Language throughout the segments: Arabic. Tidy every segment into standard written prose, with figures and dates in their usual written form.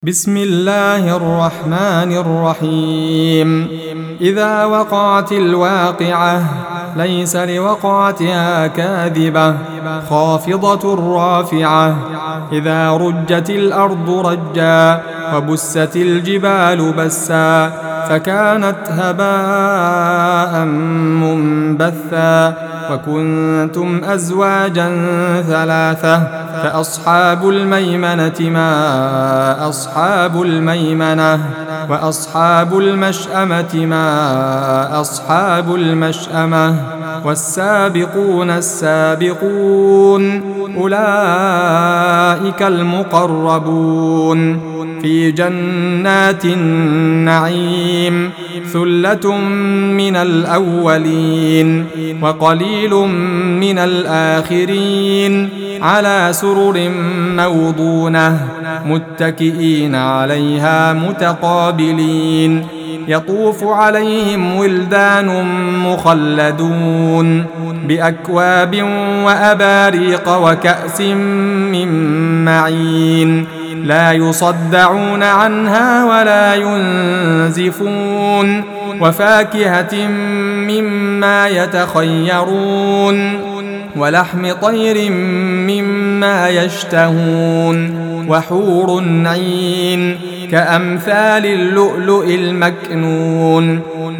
بسم الله الرحمن الرحيم. إذا وقعت الواقعة ليس لوقعتها كاذبة خافضة رافعة. إذا رجت الأرض رجا وبست الجبال بسا فكانت هباء منبثا وكنتم أزواجا ثلاثة فأصحاب الميمنة ما أصحاب الميمنة وأصحاب المشأمة ما أصحاب المشأمة والسابقون السابقون أولئك المقربون في جنات النعيم ثلة من الأولين وقليل من الآخرين على سرر موضونة متكئين عليها متقابلين يطوف عليهم ولدان مخلدون بأكواب وأباريق وكأس من معين لا يصدعون عنها ولا ينزفون وفاكهة مما يتخيرون ولحم طير مما يشتهون وحور عين كأمثال اللؤلؤ المكنون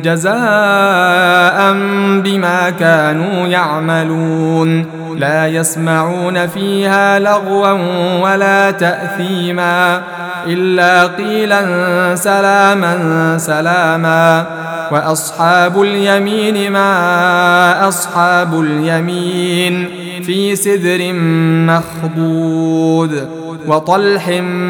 جزاء بما كانوا يعملون لا يسمعون فيها لغوا ولا تأثيما إلا قيلا سلاما سلاما وأصحاب اليمين ما أصحاب اليمين في سدر مخضود وطلح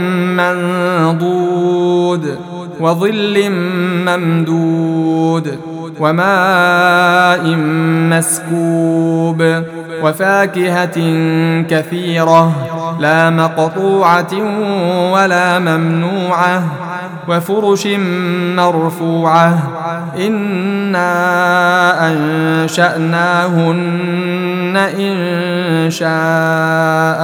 منضود وظل ممدود وماء مسكوب وفاكهة كثيرة لا مقطوعة ولا ممنوعة وفرش مرفوعة إنا أنشأناهن إنشاء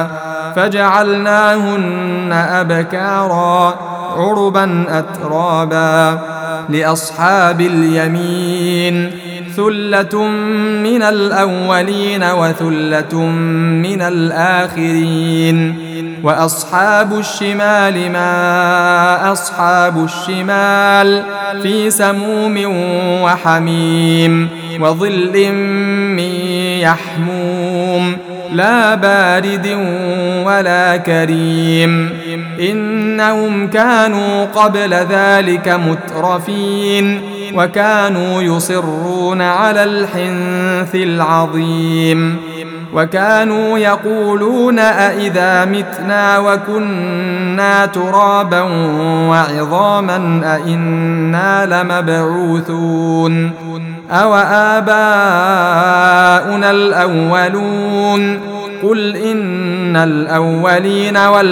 فجعلناهن أبكارا عربا أترابا لأصحاب اليمين ثلة من الأولين وثلة من الآخرين وأصحاب الشمال ما أصحاب الشمال في سموم وحميم وظل من يحموم لا بارد ولا كريم إنهم كانوا قبل ذلك مترفين وكانوا يصرون على الحنث العظيم وكانوا يقولون أئذا متنا وكنا ترابا وعظاما أئنا لمبعوثون أو آباؤنا الأولون قل إن الأولين